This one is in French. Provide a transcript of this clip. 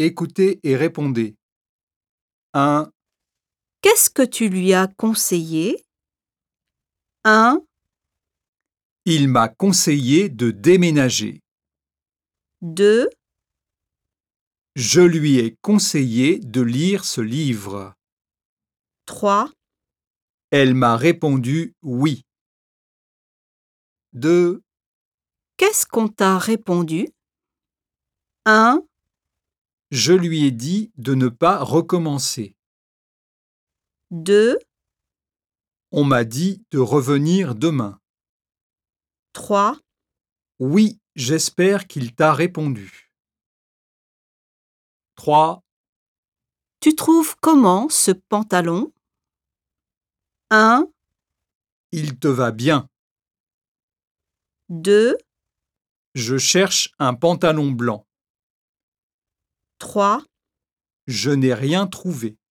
Écoutez et répondez. 1, Qu'est-ce que tu lui as conseillé? 1, il m'a conseillé de déménager. 2, Je lui ai conseillé de lire ce livre. 3, Elle m'a répondu oui. 2, qu'est-ce qu'on t'a répondu? 1, je lui ai dit de ne pas recommencer. 2, On m'a dit de revenir demain. 3, Oui, j'espère qu'il t'a répondu. 3, tu trouves comment ce pantalon? 1, il te va bien. 2, Je cherche un pantalon blanc. 3. Je n'ai rien trouvé.